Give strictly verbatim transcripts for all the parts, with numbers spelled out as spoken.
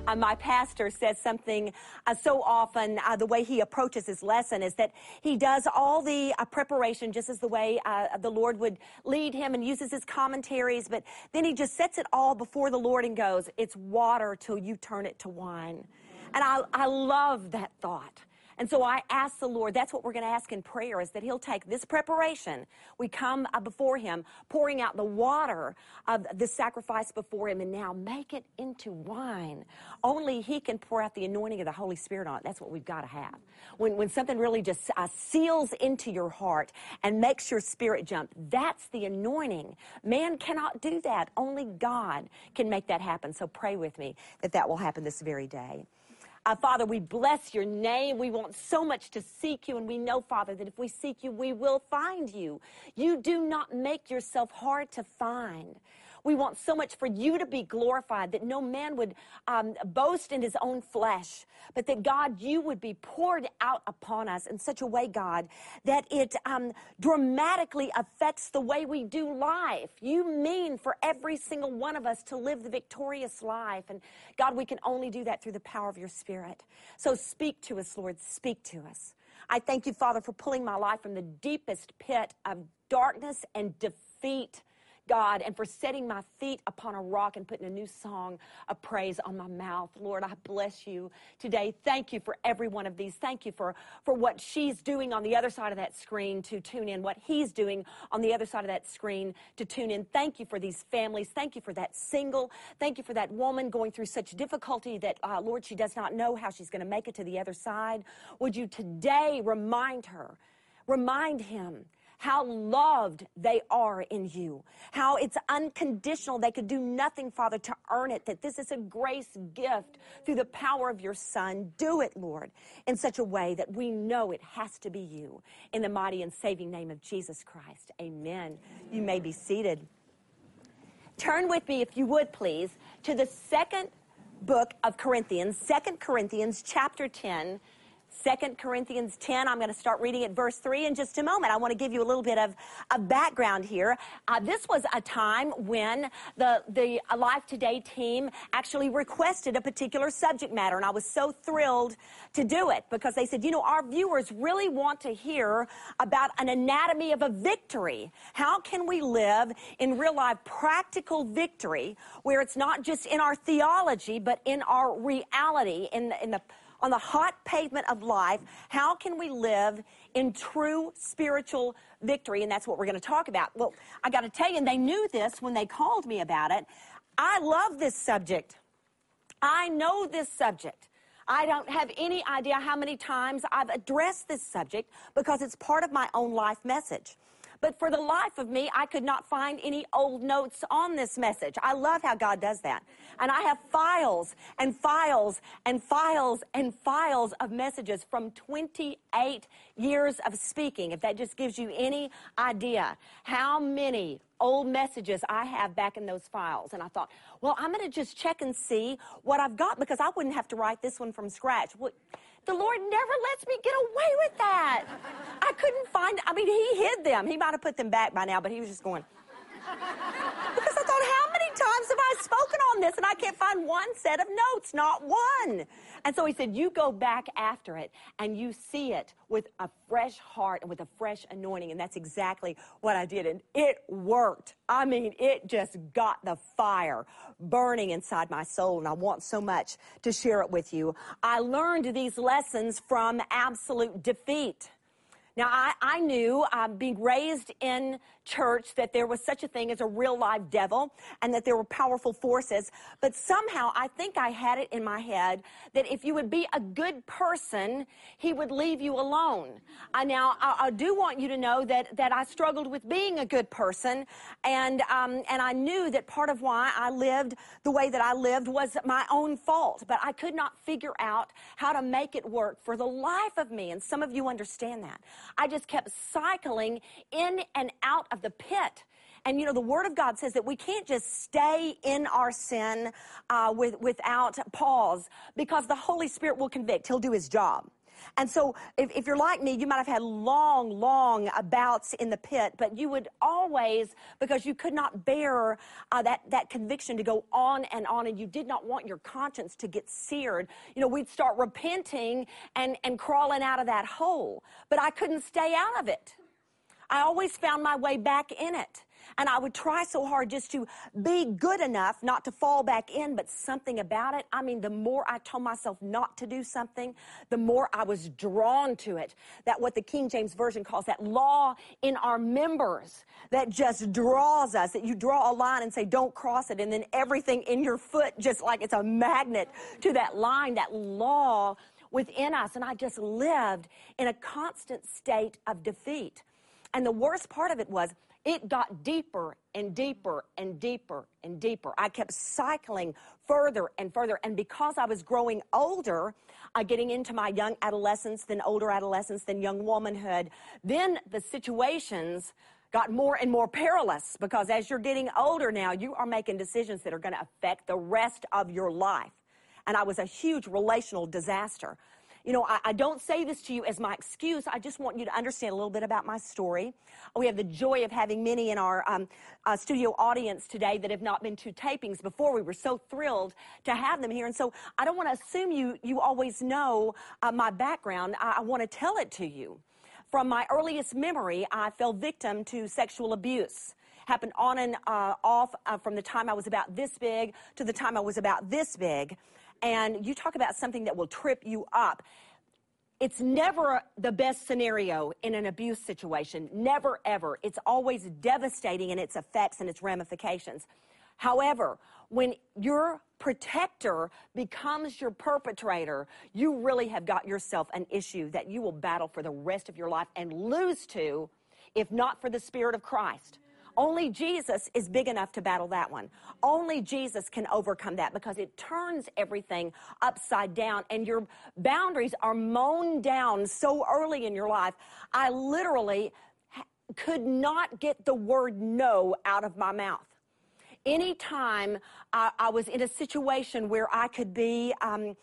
Uh, my pastor says something uh, so often, uh, the way he approaches his lesson is that he does all the uh, preparation just as the way uh, the Lord would lead him and uses his commentaries, but then he just sets it all before the Lord and goes, it's water till you turn it to wine. And I, I love that thought. And so I ask the Lord, that's what we're going to ask in prayer, is that he'll take this preparation. We come uh, before him, pouring out the water of the sacrifice before him, and now make it into wine. Only he can pour out the anointing of the Holy Spirit on it. That's what we've got to have. When, when something really just uh, seals into your heart and makes your spirit jump, that's the anointing. Man cannot do that. Only God can make that happen. So pray with me that that will happen this very day. Uh, Father, we bless your name. We want so much to seek you, and we know, Father, that if we seek you, we will find you. You do not make yourself hard to find. We want so much for you to be glorified, that no man would um, boast in his own flesh, but that, God, you would be poured out upon us in such a way, God, that it um, dramatically affects the way we do life. You mean for every single one of us to live the victorious life. And, God, we can only do that through the power of your Spirit. So speak to us, Lord. Speak to us. I thank you, Father, for pulling my life from the deepest pit of darkness and defeat, God, and for setting my feet upon a rock and putting a new song of praise on my mouth. Lord, I bless you today. Thank you for every one of these. Thank you for, for what she's doing on the other side of that screen to tune in, what he's doing on the other side of that screen to tune in. Thank you for these families. Thank you for that single. Thank you for that woman going through such difficulty that, uh, Lord, she does not know how she's going to make it to the other side. Would you today remind her, remind him, how loved they are in you, how it's unconditional. They could do nothing, Father, to earn it, that this is a grace gift through the power of your Son. Do it, Lord, in such a way that we know it has to be you. In the mighty and saving name of Jesus Christ, amen. You may be seated. Turn with me, if you would, please, to the second book of Corinthians, Second Corinthians chapter ten, Second Corinthians ten, I'm going to start reading at verse three in just a moment. I want to give you a little bit of, of background here. Uh, this was a time when the, the Alive Today team actually requested a particular subject matter, and I was so thrilled to do it because they said, you know, our viewers really want to hear about an anatomy of a victory. How can we live in real life practical victory where it's not just in our theology, but in our reality, in, in the on the hot pavement of life? How can we live in true spiritual victory? And that's what we're going to talk about. Well, I got to tell you, and they knew this when they called me about it. I love this subject. I know this subject. I don't have any idea how many times I've addressed this subject because it's part of my own life message. But for the life of me, I could not find any old notes on this message. I love how God does that. And I have files and files and files and files of messages from twenty-eight years of speaking, if that just gives you any idea how many old messages I have back in those files. And I thought, well, I'm going to just check and see what I've got because I wouldn't have to write this one from scratch. Well, the Lord never lets me get away with that. I couldn't find, I mean, he hid them. He might have put them back by now, but he was just going. Because I thought, how many times have I spoken on this? And I can't find one set of notes, not one. And so he said, you go back after it and you see it with a fresh heart and with a fresh anointing. And that's exactly what I did. And it worked. I mean, it just got the fire burning inside my soul. And I want so much to share it with you. I learned these lessons from absolute defeat. Now, I, I knew, uh, being raised in church, that there was such a thing as a real live devil and that there were powerful forces. But somehow, I think I had it in my head that if you would be a good person, he would leave you alone. I, now, I, I do want you to know that, that I struggled with being a good person. And, um, and I knew that part of why I lived the way that I lived was my own fault. But I could not figure out how to make it work for the life of me. And some of you understand that. I just kept cycling in and out of the pit. And, you know, the Word of God says that we can't just stay in our sin uh, with, without pause because the Holy Spirit will convict. He'll do his job. And so if, if you're like me, you might have had long, long bouts in the pit, but you would always, because you could not bear uh, that, that conviction to go on and on, and you did not want your conscience to get seared, you know, we'd start repenting and, and crawling out of that hole. But I couldn't stay out of it. I always found my way back in it. And I would try so hard just to be good enough not to fall back in, but something about it. I mean, the more I told myself not to do something, the more I was drawn to it. That what the King James Version calls that law in our members that just draws us, that you draw a line and say, don't cross it. And then everything in your foot, just like it's a magnet to that line, that law within us. And I just lived in a constant state of defeat. And the worst part of it was, it got deeper and deeper and deeper and deeper. I kept cycling further and further. And because I was growing older, uh, getting into my young adolescence, then older adolescence, then young womanhood, then the situations got more and more perilous, because as you're getting older now, you are making decisions that are going to affect the rest of your life. And I was a huge relational disaster. You know, I, I don't say this to you as my excuse. I just want you to understand a little bit about my story. We have the joy of having many in our um, uh, studio audience today that have not been to tapings before. We were so thrilled to have them here. And so I don't want to assume you, you always know uh, my background. I, I want to tell it to you. From my earliest memory, I fell victim to sexual abuse. Happened on and uh, off uh, from the time I was about this big to the time I was about this big. And you talk about something that will trip you up. It's never the best scenario in an abuse situation. Never, ever. It's always devastating in its effects and its ramifications. However, when your protector becomes your perpetrator, you really have got yourself an issue that you will battle for the rest of your life and lose to, if not for the Spirit of Christ. Only Jesus is big enough to battle that one. Only Jesus can overcome that, because it turns everything upside down and your boundaries are mown down so early in your life. I literally could not get the word no out of my mouth. Anytime I, I was in a situation where I could be um,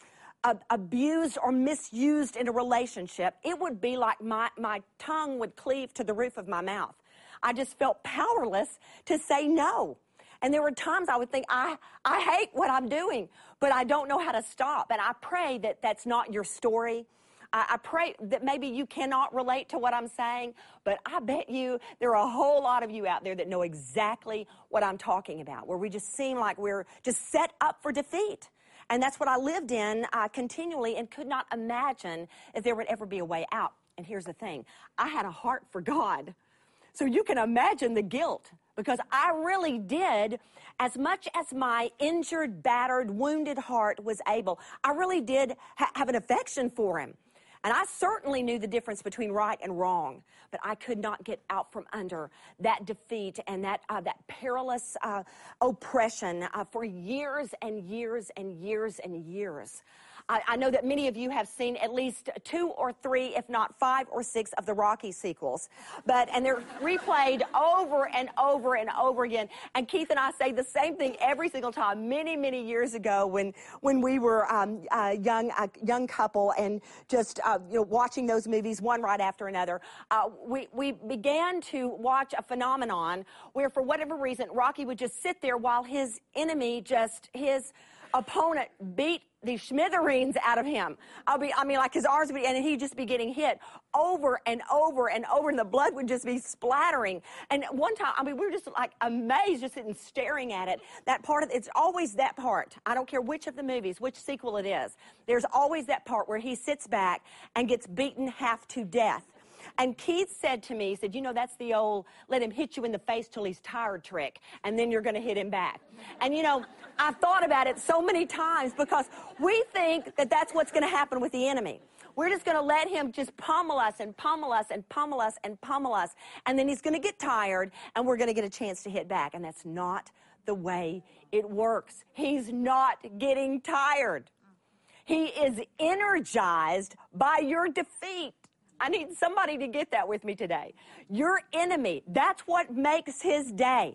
abused or misused in a relationship, it would be like my, my tongue would cleave to the roof of my mouth. I just felt powerless to say no. And there were times I would think, I, I hate what I'm doing, but I don't know how to stop. And I pray that that's not your story. I, I pray that maybe you cannot relate to what I'm saying, but I bet you there are a whole lot of you out there that know exactly what I'm talking about, where we just seem like we're just set up for defeat. And that's what I lived in uh, continually, and could not imagine if there would ever be a way out. And here's the thing. I had a heart for God. So you can imagine the guilt, because I really did, as much as my injured, battered, wounded heart was able, I really did ha- have an affection for him. And I certainly knew the difference between right and wrong, but I could not get out from under that defeat and that uh, that perilous uh, oppression uh, for years and years and years and years. I, I know that many of you have seen at least two or three, if not five or six, of the Rocky sequels, but and they're replayed over and over and over again. And Keith and I say the same thing every single time. Many, many years ago, when when we were um, a young a young couple and just uh, you know watching those movies one right after another, uh, we we began to watch a phenomenon where, for whatever reason, Rocky would just sit there while his enemy, just his opponent, beat the smithereens out of him. I'll be, I mean, like his arms would be, and he'd just be getting hit over and over and over, and the blood would just be splattering. And one time, I mean, we were just like amazed, just sitting staring at it. That part of it's always that part. I don't care which of the movies, which sequel it is. There's always that part where he sits back and gets beaten half to death. And Keith said to me, he said, you know, that's the old let him hit you in the face till he's tired trick, and then you're going to hit him back. And, you know, I've thought about it so many times, because we think that that's what's going to happen with the enemy. We're just going to let him just pummel us and pummel us and pummel us and pummel us, and then he's going to get tired, and we're going to get a chance to hit back. And that's not the way it works. He's not getting tired. He is energized by your defeat. I need somebody to get that with me today. Your enemy, that's what makes his day.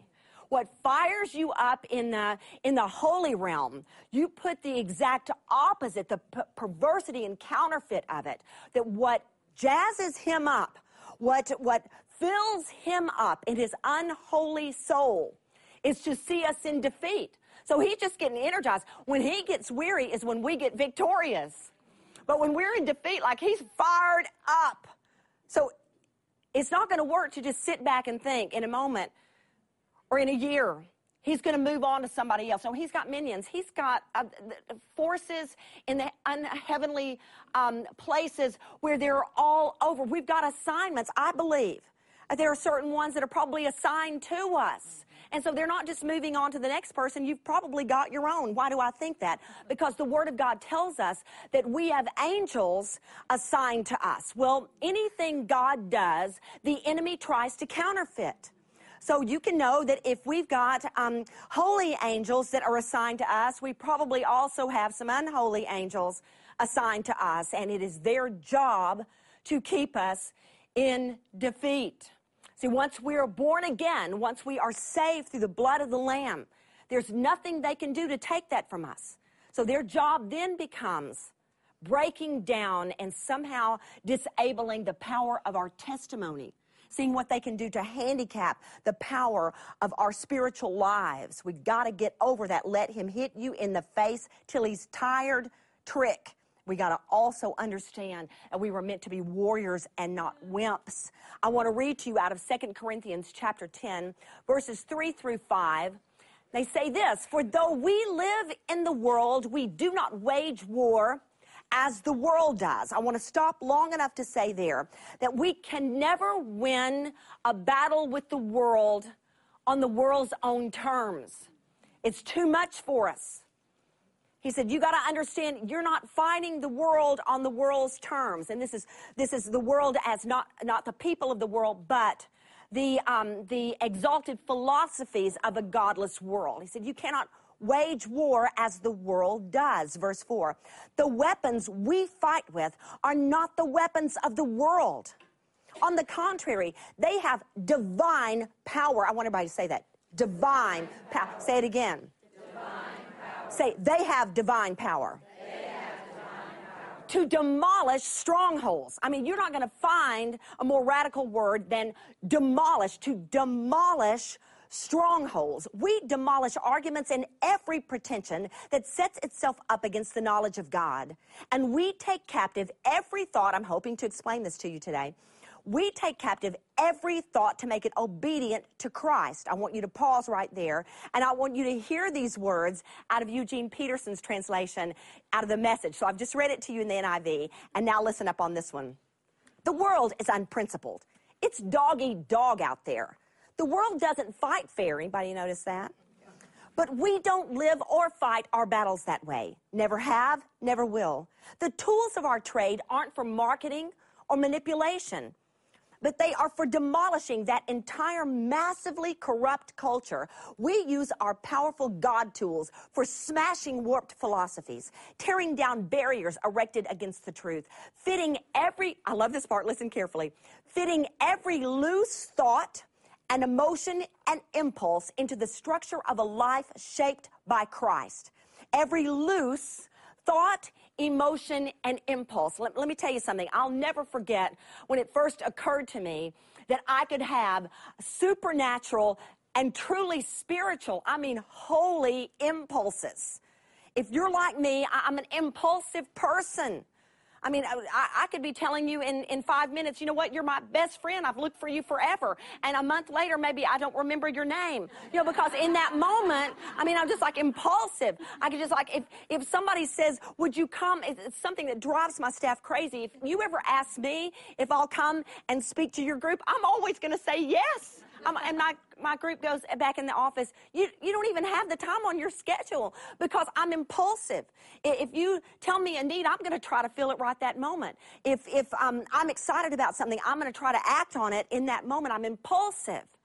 What fires you up in the, in the holy realm, you put the exact opposite, the p- perversity and counterfeit of it. That what jazzes him up, what, what fills him up in his unholy soul is to see us in defeat. So he's just getting energized. When he gets weary is when we get victorious. But when we're in defeat, like he's fired up. So it's not going to work to just sit back and think in a moment or in a year. He's going to move on to somebody else. No, he's got minions. He's got uh, forces in the unheavenly um, places where they're all over. We've got assignments, I believe. There are certain ones that are probably assigned to us. And so they're not just moving on to the next person. You've probably got your own. Why do I think that? Because the Word of God tells us that we have angels assigned to us. Well, anything God does, the enemy tries to counterfeit. So you can know that if we've got um, holy angels that are assigned to us, we probably also have some unholy angels assigned to us. And it is their job to keep us in defeat. See, once we are born again, once we are saved through the blood of the Lamb, there's nothing they can do to take that from us. So their job then becomes breaking down and somehow disabling the power of our testimony, seeing what they can do to handicap the power of our spiritual lives. We've got to get over that let him hit you in the face till he's tired trick. We got to also understand that we were meant to be warriors and not wimps. I want to read to you out of Second Corinthians chapter ten, verses three through five. They say this, "For though we live in the world, we do not wage war as the world does." I want to stop long enough to say there that we can never win a battle with the world on the world's own terms. It's too much for us. He said, you got to understand, you're not fighting the world on the world's terms. And this is this is the world as not, not the people of the world, but the, um, the exalted philosophies of a godless world. He said, you cannot wage war as the world does. Verse four, the weapons we fight with are not the weapons of the world. On the contrary, they have divine power. I want everybody to say that. Divine power. Say it again. Say, they have divine power. They have divine power. To demolish strongholds. I mean, you're not going to find a more radical word than demolish. To demolish strongholds. We demolish arguments and every pretension that sets itself up against the knowledge of God. And we take captive every thought. I'm hoping to explain this to you today. We take captive every thought to make it obedient to Christ. I want you to pause right there, and I want you to hear these words out of Eugene Peterson's translation, out of the Message. So I've just read it to you in the N I V, and now listen up on this one. The world is unprincipled. It's dog-eat-dog out there. The world doesn't fight fair. Anybody notice that? But we don't live or fight our battles that way. Never have, never will. The tools of our trade aren't for marketing or manipulation, but they are for demolishing that entire massively corrupt culture. We use our powerful God tools for smashing warped philosophies, tearing down barriers erected against the truth, fitting every, I love this part, listen carefully, fitting every loose thought and emotion and impulse into the structure of a life shaped by Christ. Every loose thought, emotion, and impulse. Let, let me tell you something. I'll never forget when it first occurred to me that I could have supernatural and truly spiritual, I mean holy impulses. If you're like me, I, I'm an impulsive person. I mean, I, I could be telling you in, in five minutes, you know what, you're my best friend. I've looked for you forever. And a month later, maybe I don't remember your name. You know, because in that moment, I mean, I'm just like impulsive. I could just like, if, if somebody says, would you come? It's something that drives my staff crazy. If you ever ask me if I'll come and speak to your group, I'm always going to say yes. Um, and my, my group goes back in the office, you, you don't even have the time on your schedule because I'm impulsive. If you tell me a need, I'm going to try to fill it right that moment. If, if um, I'm excited about something, I'm going to try to act on it in that moment. I'm impulsive.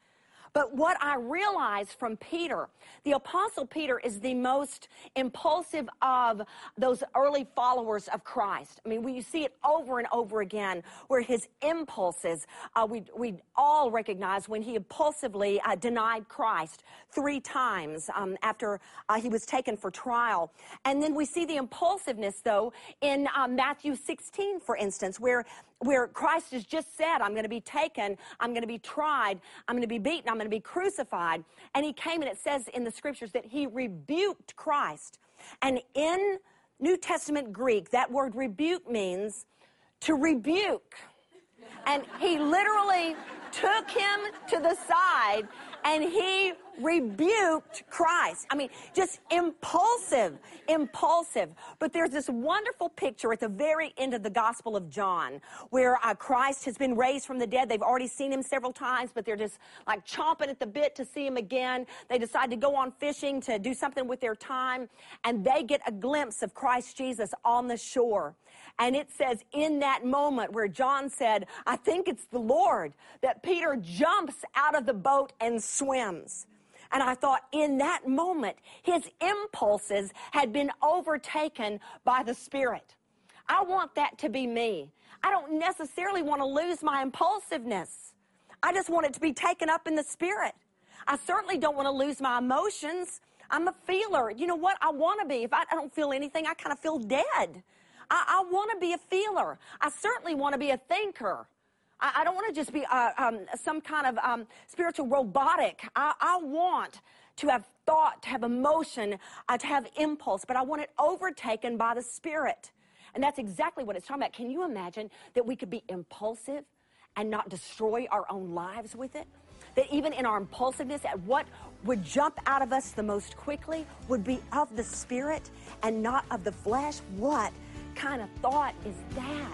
But what I realized from Peter, the Apostle Peter is the most impulsive of those early followers of Christ. I mean, we, you see it over and over again where his impulses, uh, we, we all recognize when he impulsively uh, denied Christ three times um, after uh, he was taken for trial. And then we see the impulsiveness, though, in uh, Matthew sixteen, for instance, where where Christ has just said, I'm going to be taken, I'm going to be tried, I'm going to be beaten, I'm going to be crucified. And he came, and it says in the scriptures that he rebuked Christ. And in New Testament Greek, that word rebuke means to rebuke. And he literally took him to the side and he rebuked Christ. I mean, just impulsive, impulsive. But there's this wonderful picture at the very end of the Gospel of John where uh, Christ has been raised from the dead. They've already seen him several times, but they're just like chomping at the bit to see him again. They decide to go on fishing to do something with their time, and they get a glimpse of Christ Jesus on the shore. And it says in that moment where John said, I think it's the Lord, that Peter jumps out of the boat and swims. And I thought in that moment, his impulses had been overtaken by the Spirit. I want that to be me. I don't necessarily want to lose my impulsiveness. I just want it to be taken up in the Spirit. I certainly don't want to lose my emotions. I'm a feeler. You know what? I want to be. If I, I don't feel anything, I kind of feel dead. I, I want to be a feeler. I certainly want to be a thinker. I, I don't want to just be uh, um, some kind of um, spiritual robotic. I, I want to have thought, to have emotion, uh, to have impulse, but I want it overtaken by the Spirit. And that's exactly what it's talking about. Can you imagine that we could be impulsive and not destroy our own lives with it? That even in our impulsiveness, at what would jump out of us the most quickly would be of the Spirit and not of the flesh? What kind of thought is that?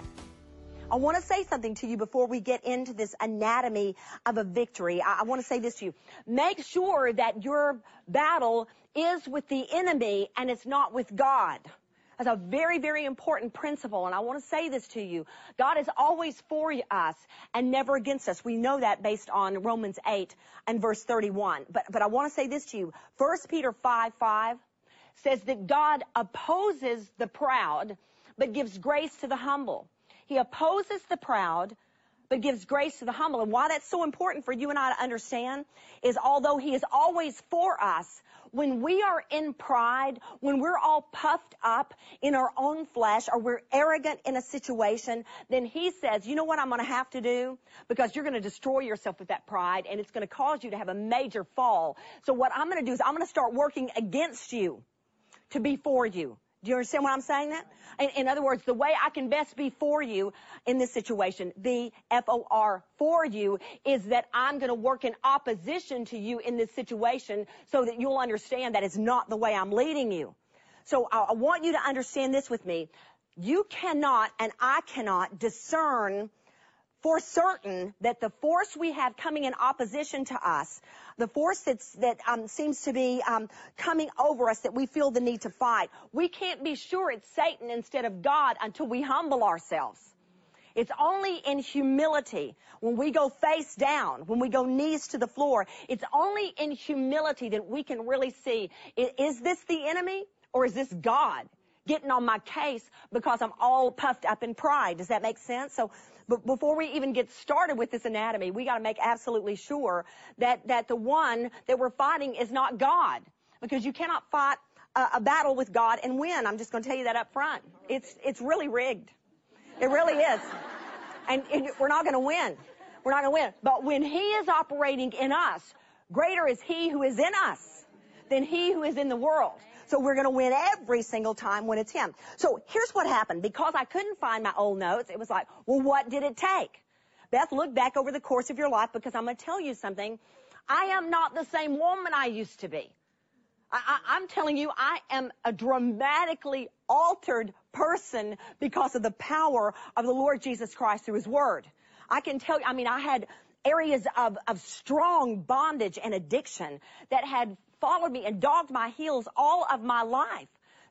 I want to say something to you before we get into this anatomy of a victory. I, I want to say this to you. Make sure that your battle is with the enemy and it's not with God. That's a very, very important principle, and I want to say this to you. God is always for us and never against us. We know that based on Romans eight and verse thirty-one. But, but I want to say this to you. First Peter five five says that God opposes the proud, but gives grace to the humble. He opposes the proud, but gives grace to the humble. And why that's so important for you and I to understand is although he is always for us, when we are in pride, when we're all puffed up in our own flesh, or we're arrogant in a situation, then he says, you know what I'm going to have to do? Because you're going to destroy yourself with that pride, and it's going to cause you to have a major fall. So what I'm going to do is I'm going to start working against you to be for you. Do you understand what I'm saying that? In, in other words, the way I can best be for you in this situation, the F O R, for you, is that I'm going to work in opposition to you in this situation so that you'll understand that it's not the way I'm leading you. So I, I want you to understand this with me. You cannot and I cannot discern for certain that the force we have coming in opposition to us, the force that's, that um, seems to be um, coming over us that we feel the need to fight, we can't be sure it's Satan instead of God until we humble ourselves. It's only in humility, when we go face down, when we go knees to the floor, it's only in humility that we can really see, is this the enemy or is this God getting on my case because I'm all puffed up in pride? Does that make sense? So, but before we even get started with this anatomy, we got to make absolutely sure that, that the one that we're fighting is not God, because you cannot fight a, a battle with God and win. I'm just going to tell you that up front. It's, it's really rigged. It really is. And, and we're not going to win. We're not going to win. But when he is operating in us, greater is he who is in us than he who is in the world. So we're going to win every single time when it's him. So here's what happened. Because I couldn't find my old notes, it was like, well, what did it take? Beth, look back over the course of your life, because I'm going to tell you something. I am not the same woman I used to be. I, I, I'm telling you, I am a dramatically altered person because of the power of the Lord Jesus Christ through his word. I can tell you, I mean, I had areas of, of strong bondage and addiction that had followed me and dogged my heels all of my life.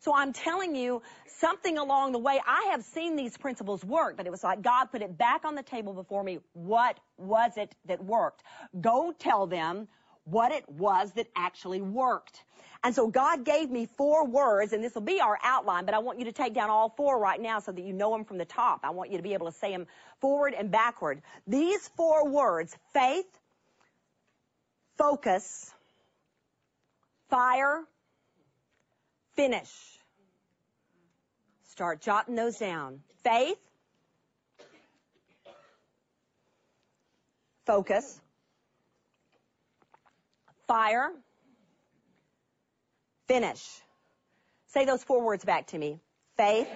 So I'm telling you, something along the way, I have seen these principles work, but it was like God put it back on the table before me. What was it that worked? Go tell them what it was that actually worked. And so God gave me four words, and this will be our outline, but I want you to take down all four right now so that you know them from the top. I want you to be able to say them forward and backward. These four words, faith, focus, fire, finish. Start jotting those down. Faith, focus, fire, finish. Say those four words back to me. Faith,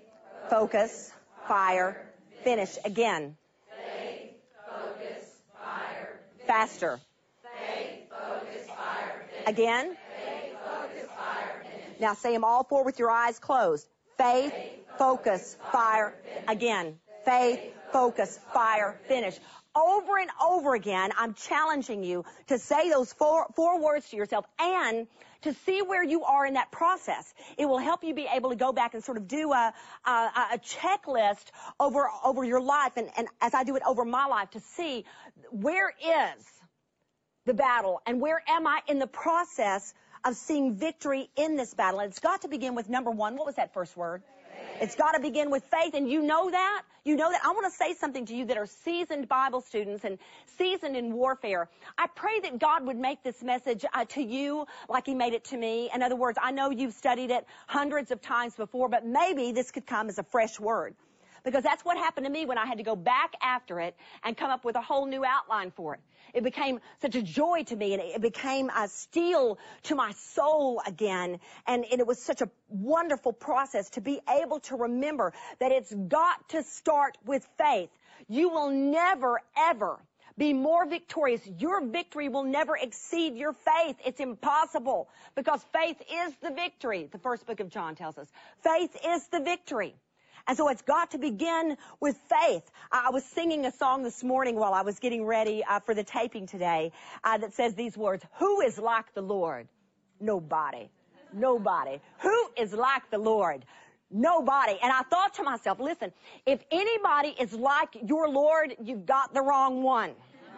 focus, fire, finish. Again. Faith, focus, fire. Faster. Faith, focus, fire. Finish. Again. Faith, focus, fire. Finish. Now say them all four with your eyes closed. Faith, focus, fire. Again. Faith, focus, fire, finish. Over and over again, I'm challenging you to say those four, four words to yourself and to see where you are in that process. It will help you be able to go back and sort of do a, a, a checklist over, over your life, and, and as I do it over my life, to see where is the battle and where am I in the process of seeing victory in this battle. And it's got to begin with number one. What was that first word? It's got to begin with faith, and you know that. You know that. I want to say something to you that are seasoned Bible students and seasoned in warfare. I pray that God would make this message uh, to you like He made it to me. In other words, I know you've studied it hundreds of times before, but maybe this could come as a fresh word. Because that's what happened to me when I had to go back after it and come up with a whole new outline for it. It became such a joy to me, and it became a steel to my soul again. And, and it was such a wonderful process to be able to remember that it's got to start with faith. You will never, ever be more victorious. Your victory will never exceed your faith. It's impossible, because faith is the victory. The first book of John tells us. Faith is the victory. And so it's got to begin with faith. I was singing a song this morning while I was getting ready uh, for the taping today uh, that says these words: who is like the Lord? Nobody. Nobody. Who is like the Lord? Nobody. And I thought to myself, listen, if anybody is like your Lord, you've got the wrong one.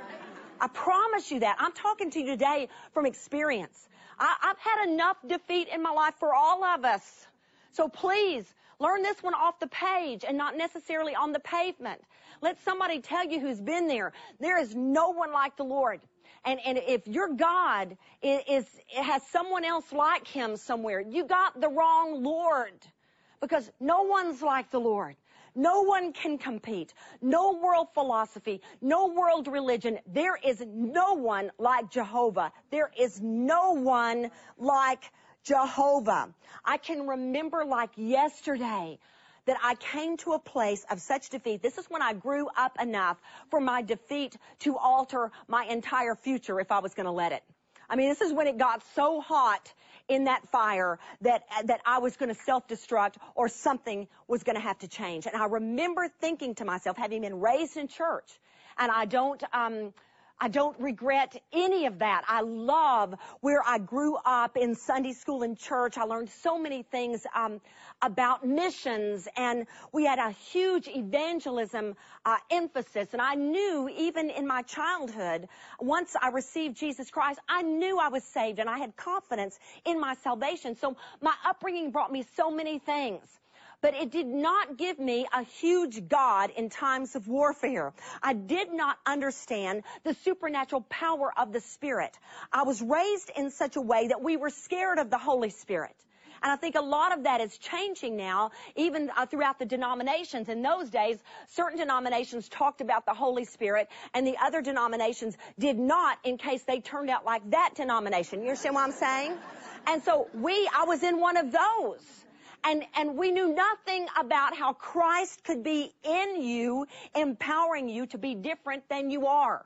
I promise you that. I'm talking to you today from experience. I, I've had enough defeat in my life for all of us. So please, learn this one off the page and not necessarily on the pavement. Let somebody tell you who's been there. There is no one like the Lord. And, and if your God is, is has someone else like Him somewhere, you got the wrong Lord. Because no one's like the Lord. No one can compete. No world philosophy. No world religion. There is no one like Jehovah. There is no one like Jehovah. I can remember like yesterday that I came to a place of such defeat. This is when I grew up enough for my defeat to alter my entire future if I was going to let it. I mean, this is when it got so hot in that fire that that I was going to self-destruct or something was going to have to change. And I remember thinking to myself, having been raised in church, and I don't um I don't regret any of that. I love where I grew up in Sunday school and church. I learned so many things um, about missions, and we had a huge evangelism uh, emphasis. And I knew even in my childhood, once I received Jesus Christ, I knew I was saved, and I had confidence in my salvation. So my upbringing brought me so many things. But it did not give me a huge God in times of warfare. I did not understand the supernatural power of the Spirit. I was raised in such a way that we were scared of the Holy Spirit. And I think a lot of that is changing now, even uh, throughout the denominations. In those days, certain denominations talked about the Holy Spirit, and the other denominations did not, in case they turned out like that denomination. You understand what I'm saying? And so we, I was in one of those. And, and we knew nothing about how Christ could be in you, empowering you to be different than you are.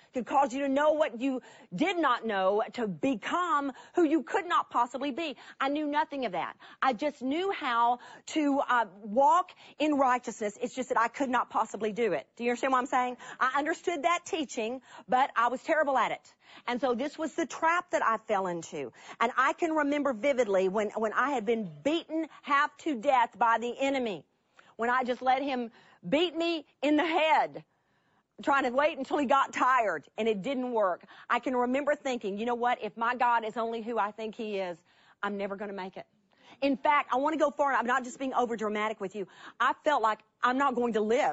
could cause you to know what you did not know, to become who you could not possibly be. I knew nothing of that. I just knew how to uh, walk in righteousness. It's just that I could not possibly do it. Do you understand what I'm saying? I understood that teaching, but I was terrible at it. And so this was the trap that I fell into. And I can remember vividly when, when I had been beaten half to death by the enemy, when I just let him beat me in the head, trying to wait until he got tired, and it didn't work. I can remember thinking, you know what, if my God is only who I think he is, I'm never going to make it. In fact, I want to go far, I'm not just being over dramatic with you. I felt like I'm not going to live.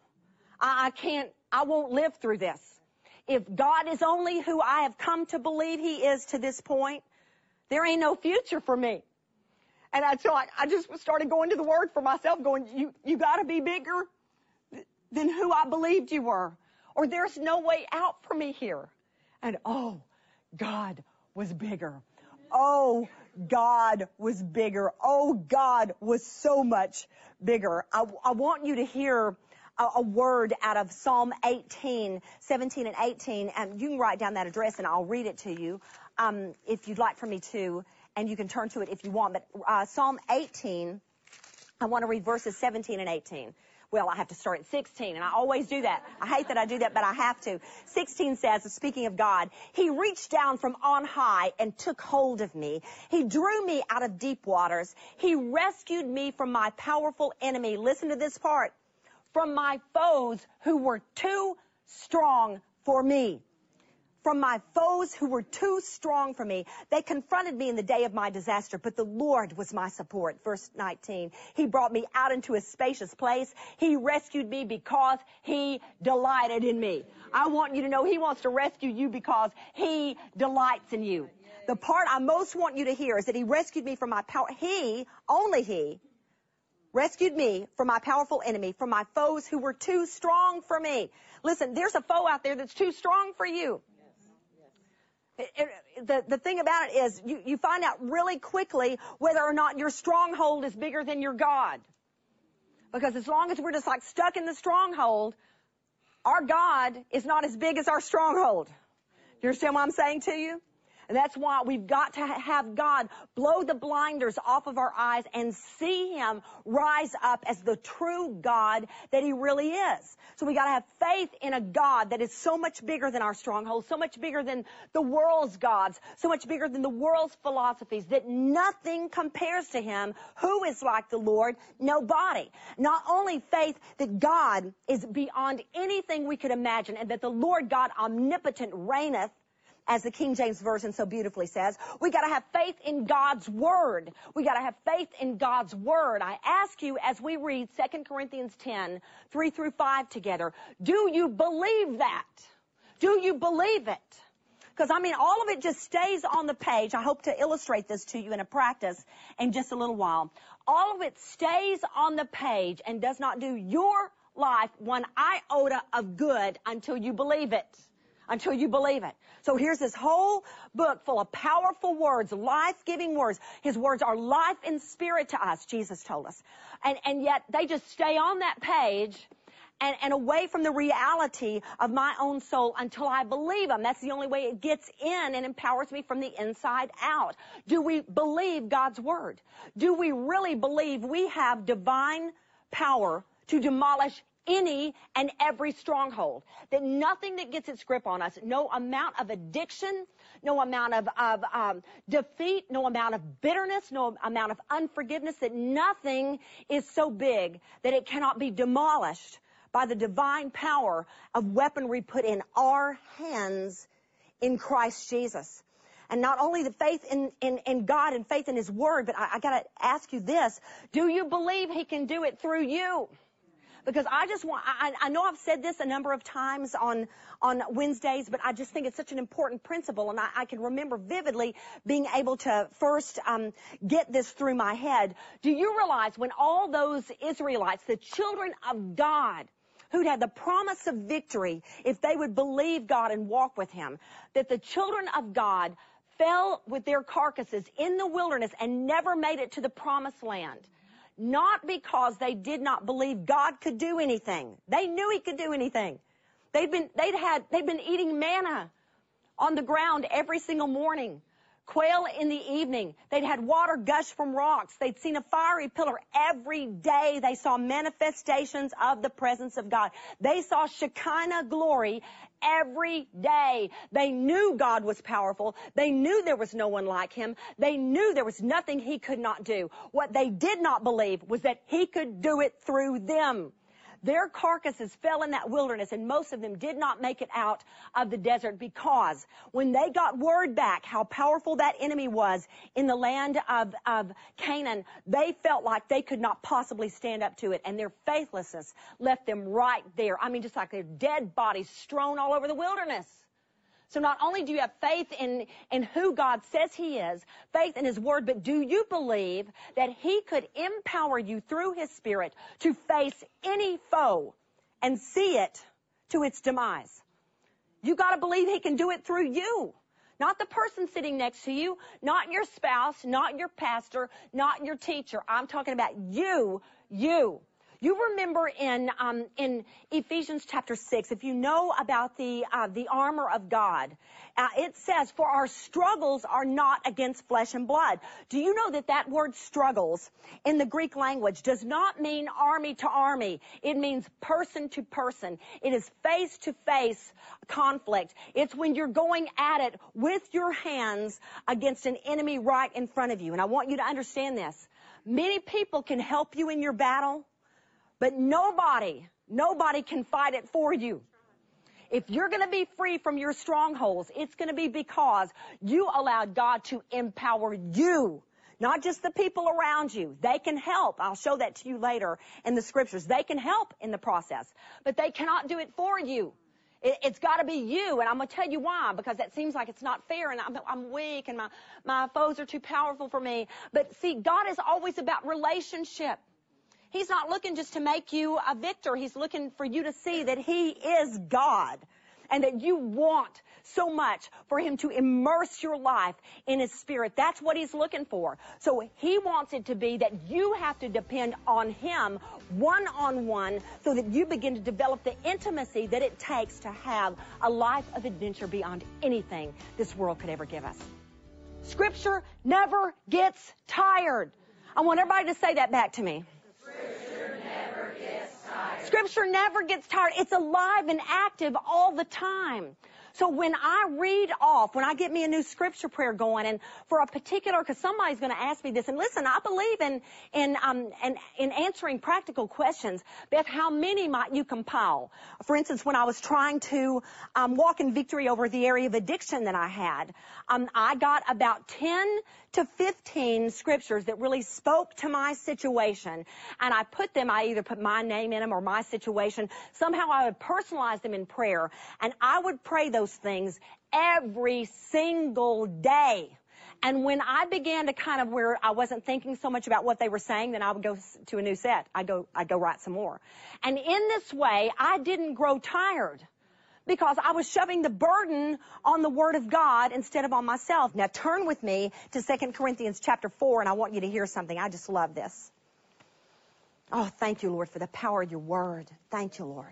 I, I can't, I won't live through this. If God is only who I have come to believe he is to this point, there ain't no future for me. And I, so I, I just started going to the Word for myself, going, you, you got to be bigger than who I believed you were, or there's no way out for me here. And oh, God was bigger. Oh, God was bigger. Oh, God was so much bigger. I, I want you to hear a, a word out of Psalm eighteen, seventeen and eighteen, and you can write down that address and I'll read it to you um, if you'd like for me to, and you can turn to it if you want. But uh, Psalm eighteen, I want to read verses seventeen and eighteen. Well, I have to start at sixteen, and I always do that. I hate that I do that, but I have to. sixteen says, speaking of God, he reached down from on high and took hold of me. He drew me out of deep waters. He rescued me from my powerful enemy. Listen to this part. From my foes who were too strong for me. From my foes who were too strong for me. They confronted me in the day of my disaster, but the Lord was my support. Verse nineteen, he brought me out into a spacious place. He rescued me because he delighted in me. I want you to know he wants to rescue you because he delights in you. The part I most want you to hear is that he rescued me from my power. He, only he, rescued me from my powerful enemy, from my foes who were too strong for me. Listen, there's a foe out there that's too strong for you. It, it, the, the thing about it is you, you find out really quickly whether or not your stronghold is bigger than your God. Because as long as we're just like stuck in the stronghold, our God is not as big as our stronghold. You understand what I'm saying to you? And that's why we've got to have God blow the blinders off of our eyes and see him rise up as the true God that he really is. So we got to have faith in a God that is so much bigger than our stronghold, so much bigger than the world's gods, so much bigger than the world's philosophies, that nothing compares to him. Who is like the Lord? Nobody. Not only faith that God is beyond anything we could imagine, and that the Lord God omnipotent reigneth, as the King James Version so beautifully says. We got to have faith in God's Word. We got to have faith in God's Word. I ask you, as we read Second Corinthians ten, three through five together, do you believe that? Do you believe it? Because, I mean, all of it just stays on the page. I hope to illustrate this to you in a practice in just a little while. All of it stays on the page and does not do your life one iota of good until you believe it. Until you believe it. So here's this whole book full of powerful words, life-giving words. His words are life and spirit to us, Jesus told us. And, and yet they just stay on that page and, and away from the reality of my own soul until I believe them. That's the only way it gets in and empowers me from the inside out. Do we believe God's word? Do we really believe we have divine power to demolish any and every stronghold, that nothing that gets its grip on us, no amount of addiction, no amount of, of um, defeat, no amount of bitterness, no amount of unforgiveness, that nothing is so big that it cannot be demolished by the divine power of weaponry put in our hands in Christ Jesus. And not only the faith in, in, in God and faith in his word, but I, I got to ask you this. Do you believe he can do it through you? Because I just want, I, I know I've said this a number of times on, on Wednesdays, but I just think it's such an important principle. And I, I can remember vividly being able to first um, get this through my head. Do you realize when all those Israelites, the children of God, who'd had the promise of victory if they would believe God and walk with him, that the children of God fell with their carcasses in the wilderness and never made it to the promised land? Not because they did not believe God could do anything. They knew he could do anything. They'd been, they'd had, they'd been eating manna on the ground every single morning. Quail in the evening. They'd had water gush from rocks. They'd seen a fiery pillar every day. They saw manifestations of the presence of God. They saw Shekinah glory every day. They knew God was powerful. They knew there was no one like him. They knew there was nothing he could not do. What they did not believe was that he could do it through them. Their carcasses fell in that wilderness, and most of them did not make it out of the desert, because when they got word back how powerful that enemy was in the land of, of Canaan, they felt like they could not possibly stand up to it, and their faithlessness left them right there. I mean, just like their dead bodies strewn all over the wilderness. So not only do you have faith in, in who God says he is, faith in his word, but do you believe that he could empower you through his Spirit to face any foe and see it to its demise? You got to believe he can do it through you. Not the person sitting next to you, not your spouse, not your pastor, not your teacher. I'm talking about you, you. You remember in um, in Ephesians chapter six, if you know about the uh, the armor of God, uh, it says, "For our struggles are not against flesh and blood." Do you know that that word "struggles" in the Greek language does not mean army to army? It means person to person. It is face to face conflict. It's when you're going at it with your hands against an enemy right in front of you. And I want you to understand this. Many people can help you in your battle, but nobody, nobody can fight it for you. If you're going to be free from your strongholds, it's going to be because you allowed God to empower you, not just the people around you. They can help. I'll show that to you later in the scriptures. They can help in the process, but they cannot do it for you. It, it's got to be you, and I'm going to tell you why, because that seems like it's not fair, and I'm, I'm weak, and my, my foes are too powerful for me. But see, God is always about relationship. He's not looking just to make you a victor. He's looking for you to see that he is God, and that you want so much for him to immerse your life in his Spirit. That's what he's looking for. So he wants it to be that you have to depend on him one-on-one, so that you begin to develop the intimacy that it takes to have a life of adventure beyond anything this world could ever give us. Scripture never gets tired. I want everybody to say that back to me. Scripture never gets tired. Scripture never gets tired. It's alive and active all the time. So when I read off, when I get me a new scripture prayer going, and for a particular, because somebody's going to ask me this, and listen, I believe in in um in, in answering practical questions. Beth, how many might you compile? For instance, when I was trying to um, walk in victory over the area of addiction that I had, um, I got about ten to fifteen scriptures that really spoke to my situation, and I put them, I either put my name in them or my situation. Somehow I would personalize them in prayer, and I would pray those things every single day. And when I began to kind of where I wasn't thinking so much about what they were saying, then I would go to a new set. I'd go, I'd go write some more. And in this way, I didn't grow tired, because I was shoving the burden on the Word of God instead of on myself. Now turn with me to Second Corinthians chapter four, and I want you to hear something. I just love this. Oh, thank you, Lord, for the power of your Word. Thank you, Lord.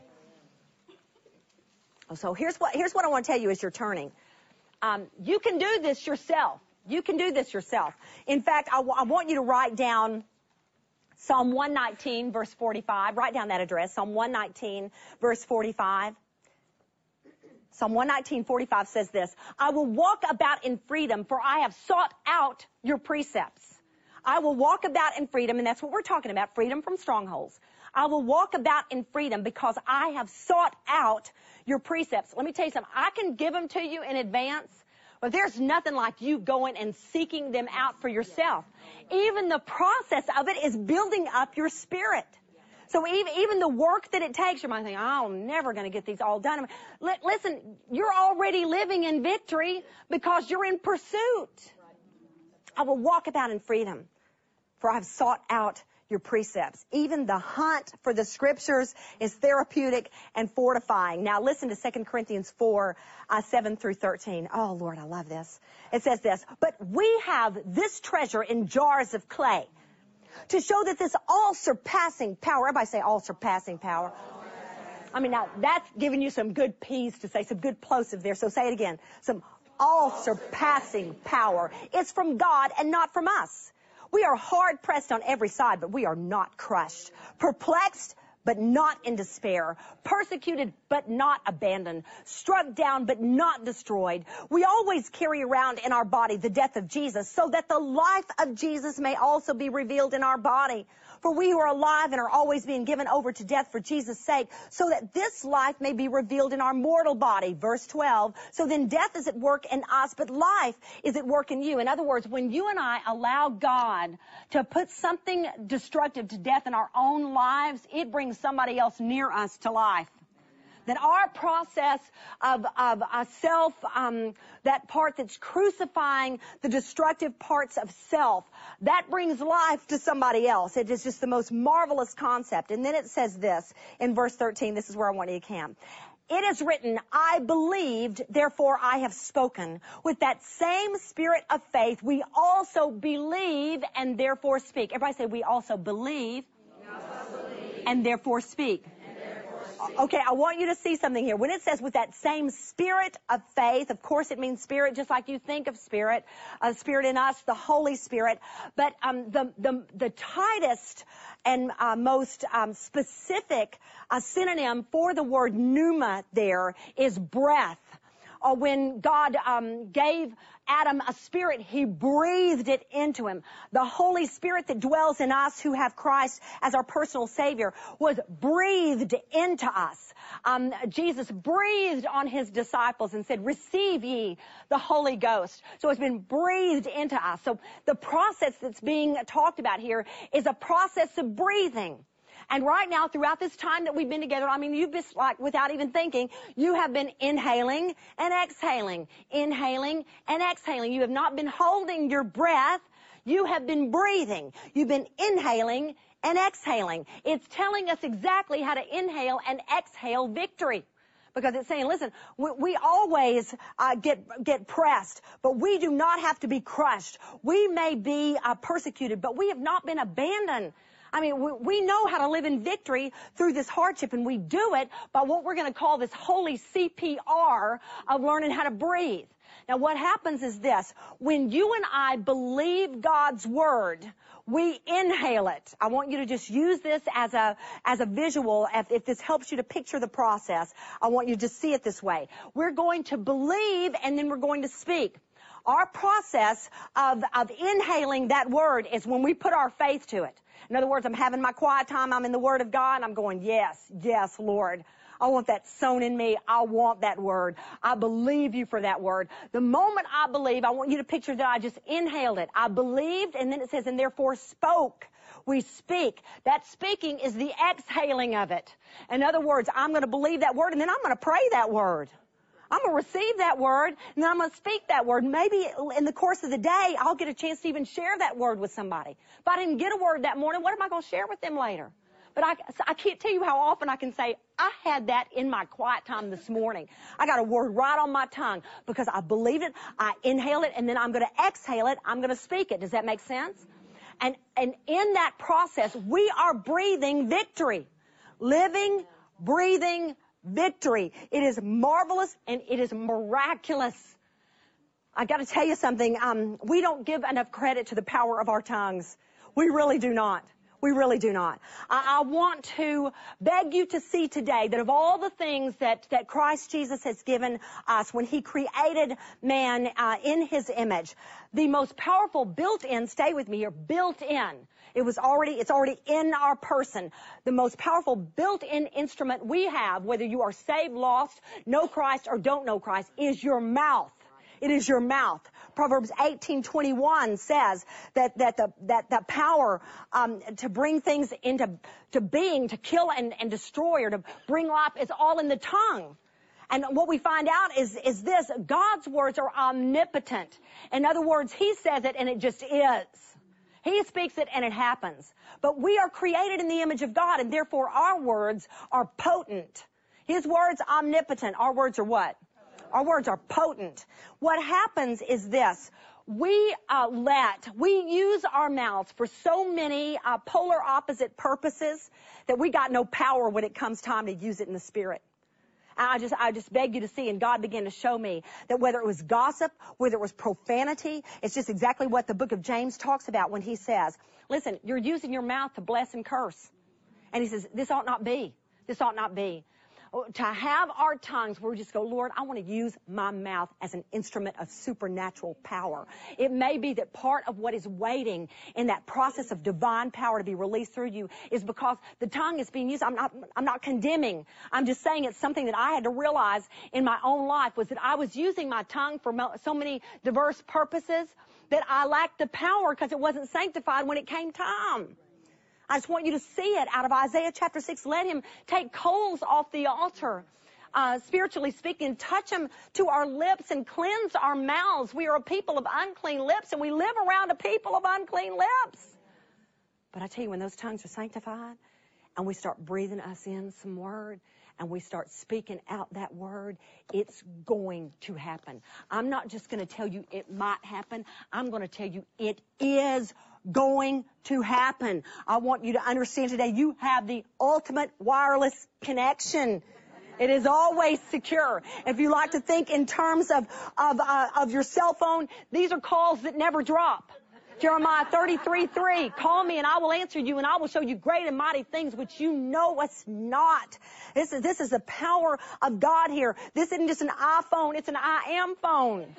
So here's what, here's what I want to tell you as you're turning. Um, you can do this yourself. You can do this yourself. In fact, I, w- I want you to write down Psalm one nineteen, verse forty-five. Write down that address, Psalm one nineteen, verse forty-five. Psalm one nineteen, forty-five says this: I will walk about in freedom, for I have sought out your precepts. I will walk about in freedom, and that's what we're talking about, freedom from strongholds. I will walk about in freedom because I have sought out your precepts. Let me tell you something. I can give them to you in advance, but there's nothing like you going and seeking them out for yourself. Even the process of it is building up your spirit. So even, even the work that it takes, you might think, I'm never going to get these all done. L- listen, you're already living in victory because you're in pursuit. I will walk about in freedom, for I have sought out your precepts. Even the hunt for the scriptures is therapeutic and fortifying. Now listen to Second Corinthians four, uh, seven through thirteen. Oh, Lord, I love this. It says this: but we have this treasure in jars of clay, to show that this all-surpassing power, everybody say all-surpassing power, I mean, now that's giving you some good P's to say, some good plosive there. So say it again. Some all-surpassing power. It's from God and not from us. We are hard pressed on every side, but we are not crushed. Perplexed, but not in despair. Persecuted, but not abandoned. Struck down, but not destroyed. We always carry around in our body the death of Jesus, so that the life of Jesus may also be revealed in our body. For we who are alive and are always being given over to death for Jesus' sake, so that this life may be revealed in our mortal body. Verse twelve. So then death is at work in us, but life is at work in you. In other words, when you and I allow God to put something destructive to death in our own lives, it brings somebody else near us to life. That our process of, of uh, self, um, that part that's crucifying the destructive parts of self, that brings life to somebody else. It is just the most marvelous concept. And then it says this in verse thirteen. This is where I want you to camp. It is written, I believed, therefore I have spoken. With that same spirit of faith, we also believe and therefore speak. Everybody say, we also believe, we also believe. and therefore speak. Okay, I want you to see something here. When it says with that same spirit of faith, of course it means spirit, just like you think of spirit, a uh, spirit in us, the Holy Spirit. But um, the, the, the tightest and uh, most um, specific uh, synonym for the word pneuma there is breath. Or when God um, gave Adam a spirit, he breathed it into him. The Holy Spirit that dwells in us who have Christ as our personal Savior was breathed into us. Um, Jesus breathed on his disciples and said, receive ye the Holy Ghost. So it's been breathed into us. So the process that's being talked about here is a process of breathing. And right now, throughout this time that we've been together, I mean, you've just like, without even thinking, you have been inhaling and exhaling, inhaling and exhaling. You have not been holding your breath. You have been breathing. You've been inhaling and exhaling. It's telling us exactly how to inhale and exhale victory. Because it's saying, listen, we, we always uh, get get pressed, but we do not have to be crushed. We may be uh, persecuted, but we have not been abandoned. I mean, we, we know how to live in victory through this hardship, and we do it by what we're going to call this holy C P R of learning how to breathe. Now, what happens is this. When you and I believe God's word, we inhale it. I want you to just use this as a as a visual. If, if this helps you to picture the process, I want you to just see it this way. We're going to believe, and then we're going to speak. Our process of, of inhaling that word is when we put our faith to it. In other words, I'm having my quiet time. I'm in the Word of God, and I'm going, yes, yes, Lord. I want that sown in me. I want that word. I believe you for that word. The moment I believe, I want you to picture that I just inhaled it. I believed, and then it says, and therefore spoke. We speak. That speaking is the exhaling of it. In other words, I'm going to believe that word, and then I'm going to pray that word. I'm going to receive that word, and then I'm going to speak that word. Maybe in the course of the day, I'll get a chance to even share that word with somebody. If I didn't get a word that morning, what am I going to share with them later? But I, I can't tell you how often I can say, I had that in my quiet time this morning. I got a word right on my tongue because I believe it, I inhale it, and then I'm going to exhale it, I'm going to speak it. Does that make sense? And, and in that process, we are breathing victory. Living, breathing victory. It is marvelous and it is miraculous. I got to tell you something. Um, we don't give enough credit to the power of our tongues. We really do not. We really do not. I, I want to beg you to see today that of all the things that, that Christ Jesus has given us when he created man uh, in his image, the most powerful built-in, stay with me here, built-in, it was already, it's already in our person. The most powerful built-in instrument we have, whether you are saved, lost, know Christ, or don't know Christ, is your mouth. It is your mouth. Proverbs eighteen twenty-one says that that the that the power um, to bring things into to being, to kill and, and destroy, or to bring life, is all in the tongue. And what we find out is is this: God's words are omnipotent. In other words, he says it and it just is. He speaks it and it happens. But we are created in the image of God, and therefore our words are potent. His words omnipotent. Our words are what? Our words are potent. What happens is this. we uh, let, we use our mouths for so many uh, polar opposite purposes that we got no power when it comes time to use it in the Spirit. And I just, I just beg you to see, and God began to show me that whether it was gossip, whether it was profanity, it's just exactly what the book of James talks about when he says, listen, you're using your mouth to bless and curse. And he says, this ought not be. This ought not be. To have our tongues where we just go, Lord, I want to use my mouth as an instrument of supernatural power. It may be that part of what is waiting in that process of divine power to be released through you is because the tongue is being used. I'm not, I'm not condemning. I'm just saying it's something that I had to realize in my own life was that I was using my tongue for so many diverse purposes that I lacked the power because it wasn't sanctified when it came time. I just want you to see it out of Isaiah chapter six. Let him take coals off the altar, uh, spiritually speaking, touch him to our lips and cleanse our mouths. We are a people of unclean lips, and we live around a people of unclean lips. But I tell you, when those tongues are sanctified and we start breathing us in some word and we start speaking out that word, it's going to happen. I'm not just going to tell you it might happen. I'm going to tell you it is going to happen. I want you to understand today you have the ultimate wireless connection. It is always secure. If you like to think in terms of of uh, of your cell phone, these are calls that never drop. Jeremiah thirty-three three, call me and I will answer you and I will show you great and mighty things which you know us not. This is, this is the power of God here. This isn't just an iPhone, it's an I am phone.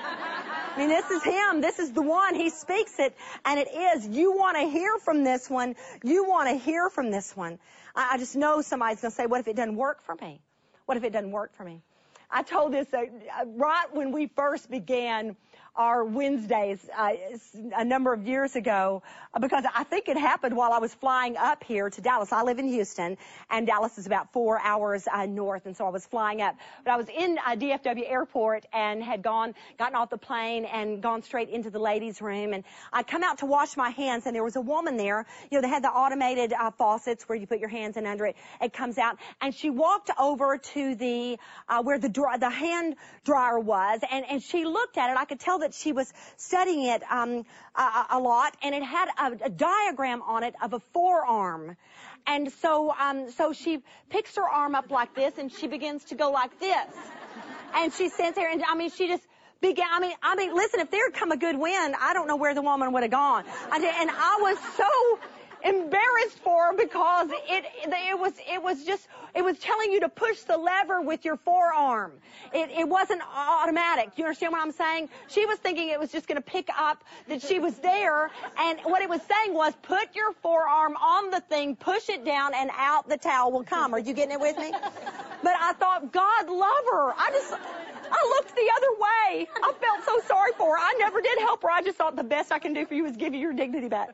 I mean, this is him. This is the one. He speaks it, and it is. You want to hear from this one. You want to hear from this one. I, I just know somebody's going to say, what if it doesn't work for me? What if it doesn't work for me? I told this uh, right when we first began our Wednesdays uh, a number of years ago, uh, because I think it happened while I was flying up here to Dallas. I live in Houston, and Dallas is about four hours uh, north, and so I was flying up. But I was in uh, D F W Airport and had gone, gotten off the plane and gone straight into the ladies' room, and I'd come out to wash my hands, and there was a woman there. You know, they had the automated uh, faucets where you put your hands in under it. It comes out, and she walked over to the uh, where the dry, the hand dryer was, and and she looked at it. I could tell that she was studying it um, a, a lot, and it had a, a diagram on it of a forearm. And so, um, so she picks her arm up like this, and she begins to go like this. And she sits there, and I mean, she just began. I mean, I mean, listen, if there had come a good wind, I don't know where the woman would have gone. I did, and I was so embarrassed for her because it, it was, it was just, it was telling you to push the lever with your forearm. It, it wasn't automatic. You understand what I'm saying? She was thinking it was just going to pick up that she was there, and what it was saying was put your forearm on the thing, push it down, and out the towel will come. Are you getting it with me? But I thought, God love her. I just, I looked the other way. I felt so sorry for her. I never did help her. I just thought the best I can do for you is give you your dignity back.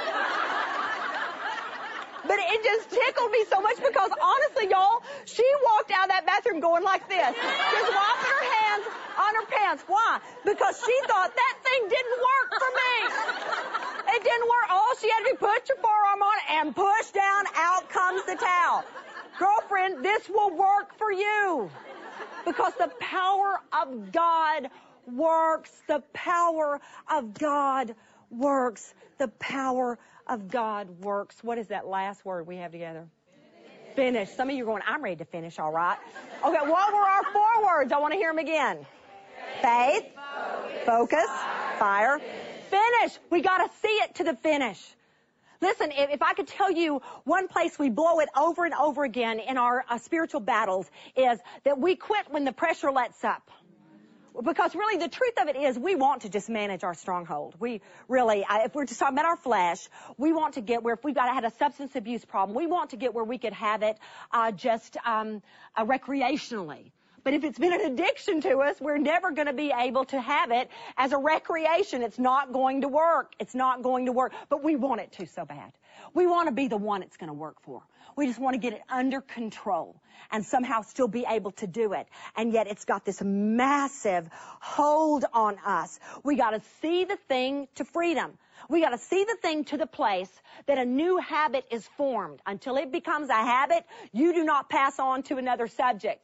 But it just tickled me so much because, honestly, y'all, she walked out of that bathroom going like this, just wiping her hands on her pants. Why? Because she thought that thing didn't work for me. It didn't work. All she had to do, put your forearm on it and push down, out comes the towel. Girlfriend, this will work for you because the power of God works. The power of God works. The power of God works. What is that last word we have together? Finish. Finish. Some of you are going, I'm ready to finish, all right. Okay, what were our four words? I want to hear them again. Faith, Faith focus, focus, fire, fire finish. finish. We got to see it to the finish. Listen, if, if I could tell you one place we blow it over and over again in our uh, spiritual battles is that we quit when the pressure lets up. Because really the truth of it is we want to just manage our stronghold. We really, if we're just talking about our flesh, we want to get where if we've got had a substance abuse problem, we want to get where we could have it uh, just um, uh, recreationally. But if it's been an addiction to us, we're never going to be able to have it as a recreation. It's not going to work. It's not going to work. But we want it to so bad. We want to be the one it's going to work for. We just want to get it under control and somehow still be able to do it. And yet it's got this massive hold on us. We got to see the thing to freedom. We got to see the thing to the place that a new habit is formed. Until it becomes a habit, you do not pass on to another subject.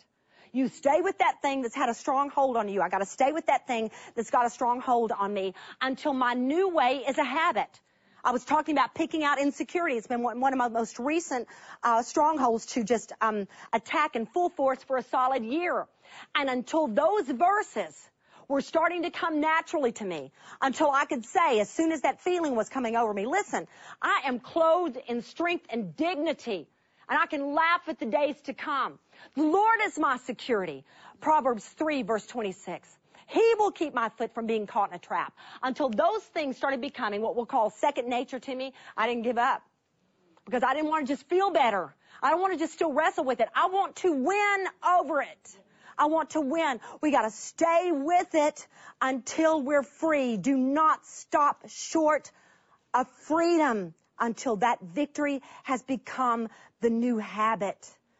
You stay with that thing that's had a strong hold on you. I got to stay with that thing that's got a strong hold on me until my new way is a habit. I was talking about picking out insecurity. It's been one of my most recent uh, strongholds to just um, attack in full force for a solid year. And until those verses were starting to come naturally to me, until I could say, as soon as that feeling was coming over me, listen, I am clothed in strength and dignity, and I can laugh at the days to come. The Lord is my security. Proverbs three, verse twenty-six. He will keep my foot from being caught in a trap. Until those things started becoming what we'll call second nature to me, I didn't give up. Because I didn't want to just feel better. I don't want to just still wrestle with it. I want to win over it. I want to win. We got to stay with it until we're free. Do not stop short of freedom until that victory has become the new habit.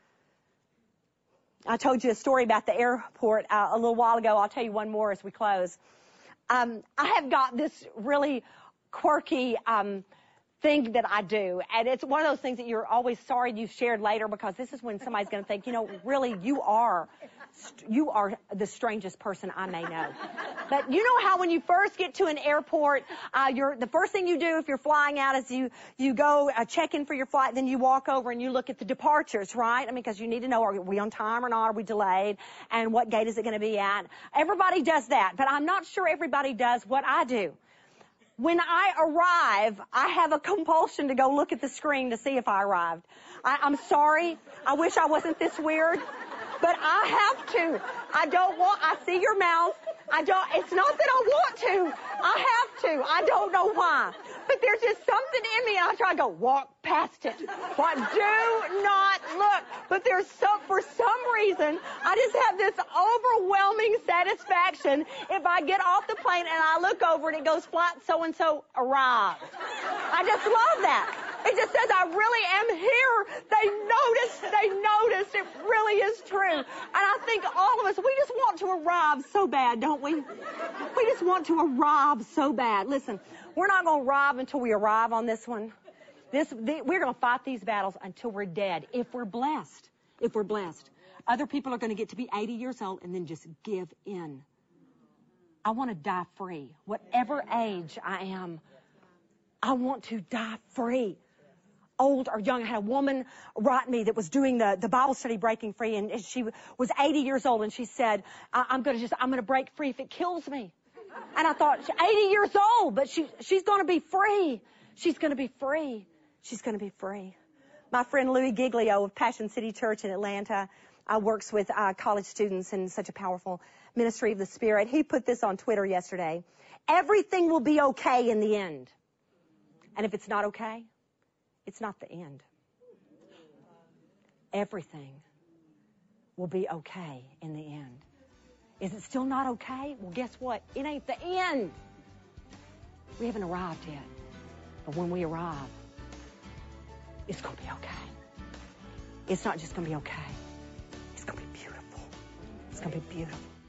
I told you a story about the airport uh, a little while ago. I'll tell you one more as we close. Um, I have got this really quirky um, thing that I do, and it's one of those things that you're always sorry you shared later, because this is when somebody's going to think, you know, really, you are, you are the strangest person I may know. But you know how when you first get to an airport, uh, you're, the first thing you do if you're flying out is you, you go uh, check in for your flight, then you walk over and you look at the departures, right? I mean, because you need to know, are we on time or not? Are we delayed? And what gate is it going to be at? Everybody does that, but I'm not sure everybody does what I do. When I arrive, I have a compulsion to go look at the screen to see if I arrived. I, I'm sorry. I wish I wasn't this weird, but I have to. I don't want, I see your mouth. I don't, it's not that I want to. I have to. I don't know why. But there's just something in me, and I try to go walk past it. But do not look. But there's some, for some reason, I just have this overwhelming satisfaction if I get off the plane and I look over and it goes flight so-and-so arrived. I just love that. It just says, I really am here. They noticed. They noticed. It really is true. And I think all of us, we just want to arrive so bad, don't we? We just want to arrive so bad. Listen, we're not going to arrive until we arrive on this one. This, the, we're going to fight these battles until we're dead, if we're blessed. If we're blessed. Other people are going to get to be eighty years old and then just give in. I want to die free. Whatever age I am, I want to die free. Old or young. I had a woman write me that was doing the, the Bible study Breaking Free, and she was eighty years old, and she said, I, I'm going to just, I'm going to break free if it kills me. And I thought, eighty years old, but she, she's going to be free. She's going to be free. She's going to be free. My friend Louis Giglio of Passion City Church in Atlanta uh, works with uh, college students in such a powerful ministry of the Spirit. He put this on Twitter yesterday. Everything will be okay in the end. And if it's not okay, it's not the end. Everything will be okay in the end. Is it still not okay? Well, guess what? It ain't the end. We haven't arrived yet. But when we arrive, it's going to be okay. It's not just going to be okay. It's going to be beautiful. It's going to be beautiful.